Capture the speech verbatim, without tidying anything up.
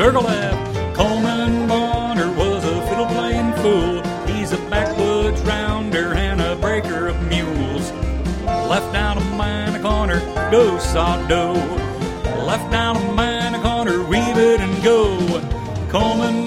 circle left. Coleman Bonner was a fiddle-playing fool. He's a backwoods rounder and a breaker of mules. Left down a mine corner, go sawdo. Left down a mine corner, weave it and go. Coleman